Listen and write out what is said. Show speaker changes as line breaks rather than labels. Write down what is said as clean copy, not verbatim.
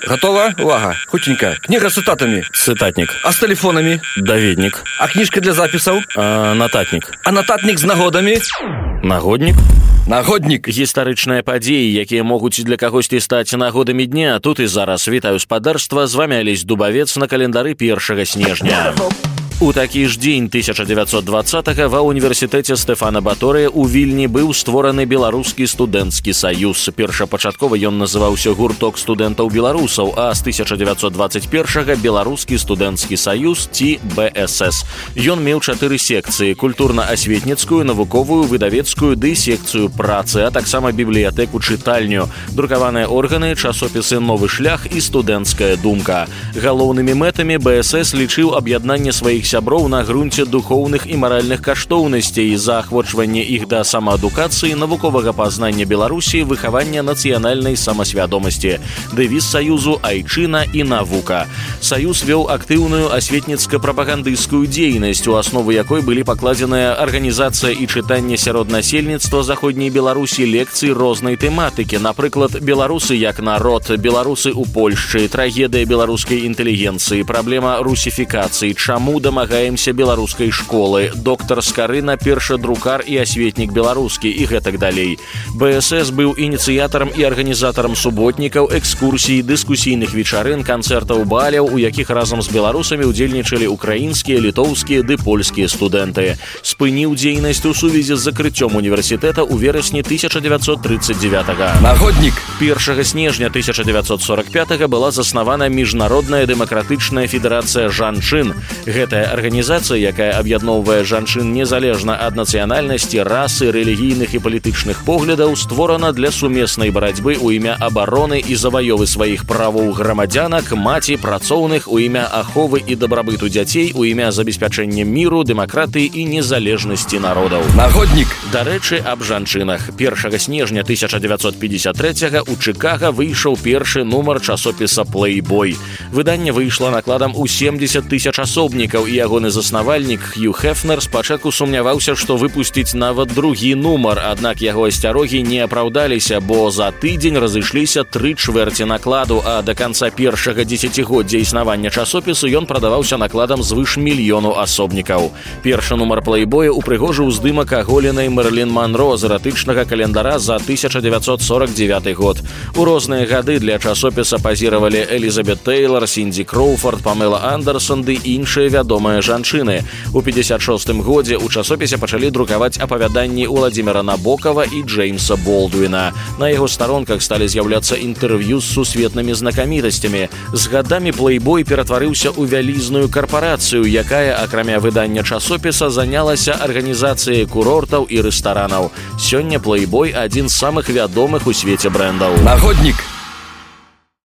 Готова? Увага. Хутенька. Книга с цитатами.
Цытатнік.
А с телефонами?
Даведнік.
А книжка для записаў?
Нататнік.
А нататник с нагодами?
Нагоднік.
Нагодник.
Гістарычныя падзеі, якія могуць для кагосьці стаць нагодамі дня. Тут і зараз вітаю спадарства. З вами Алесь Дубавец на календары 1 снежня. У такі ж дзень 1920-го ва ўніверсітэце Стэфана Баторыя ў Вільні быў створаны Беларускі студэнцкі саюз. Першапачаткова ён называўся гурток студэнтаў-беларусаў, а з 1921-го Беларускі студэнцкі саюз ці БСС. Ён меў 4 секцыі: культурна-асветніцкую, навуковую, выдавецкую ды секцыю працы, а таксама бібліятэку-чытальню, друкаваныя органы, часопісы «Новы шлях» і «Студэнцкая думка». Галоўнымі мэтамі БСС лічыў аб'яднанне сваіх сяброў на грунце духоўных і маральных каштоўнасцей, заахвочванне іх да самаадукацыі, навуковага пазнання Беларусі, выхавання нацыянальнай самасвядомасці. Дэвіз саюзу «Айчына і навука». Саюз вёў актыўную асветніцка-прапагандысцкую дзейнасць, у аснову якой былі пакладзеныя арганізацыя і чытанне сярод насельніцтва заходняй Беларусі лекцый рознай тэматыкі, напрыклад, беларусы як народ, беларусы ў Польшчы, трагедыя беларускай інтэлігенцыі, праблема русіфікацыі, чаму дамагаемся беларускай школы, доктар Скарына, першадрукар і асветнік беларускі і гэтак далей. БСС быў ініцыятарам і арганізатарам суботнікаў, экскурсій, дыскусійных вечарын, канцэртаў, баляў, у якіх разам з беларусамі удзельнічалі украінскія, літоўскія ды польскія студэнты. Спыніў дзейнасць у сувязі з закрыццём універсітэта ў верасні 1939-го.
Нагоднік.
1 снежня 1945-го была заснавана Міжнародная дэмакратычная федэрацыя жанчын. Гэтая арганізацыя, якая аб'ядноўвае жанчын незалежна ад нацыянальнасці, расы, рэлігійных і палітычных поглядаў, створана для сумеснай барацьбы ў імя абароны і заваёвы сваіх правоў грамадзянак, маці, працоўных, у імя аховы і дабрабыту дзяцей, у імя забеспячэння міру, дэмакратыі і незалежнасці народаў.
Нагоднік.
Дарэчы, аб жанчынах. 1 снежня 1953-го у Чыкага выйшаў першы нумар часопіса «Плейбой». Выданне выйшла накладам у 70 000 асобнікаў, і ягоны заснавальнік Хью Хефнер спачатку сумняваўся, што выпусціць нават другі нумар, аднак яго асцярогі не апраўдаліся, бо за тыдзень разышліся 3/4 накладу, а да канца першага дзесяцігоддзя існавання часопісу ён прадаваўся накладам звыш 1 мільёну асобнікаў. Першы нумар «Плейбоя» упрыгожыў здымак аголенай Мэрылін Манро з эратычнага календара за 1949 год. У розныя гады для часопіса пазіравалі Элізабет Тэйлар, Сінді Кроуфорд, Памела Андерсон ды іншыя вядомыя жанчыны. У 56-м годзе ў часопісе пачалі друкаваць апавяданні Уладзіміра Набокава і Джеймса Болдуіна. На яго старонках сталі з'яўляцца інтэрв'ю з сусветнымі знакамітасцямі. З гадамі «Плейбой» ператварыўся ў вялізную карпарацыю, якая, акрамя выдання часопіса, занялася арганізацыяй курортаў і рэстаранаў. Сёння «Плейбой» адзін з самых вядомых у свеце брэндаў.
Нагоднік.